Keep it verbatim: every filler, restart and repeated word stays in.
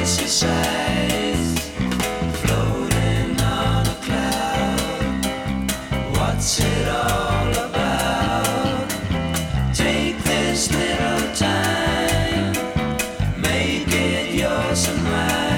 she sighs, floating on a cloud. What's it all about? Take this little time, make it yours and mine.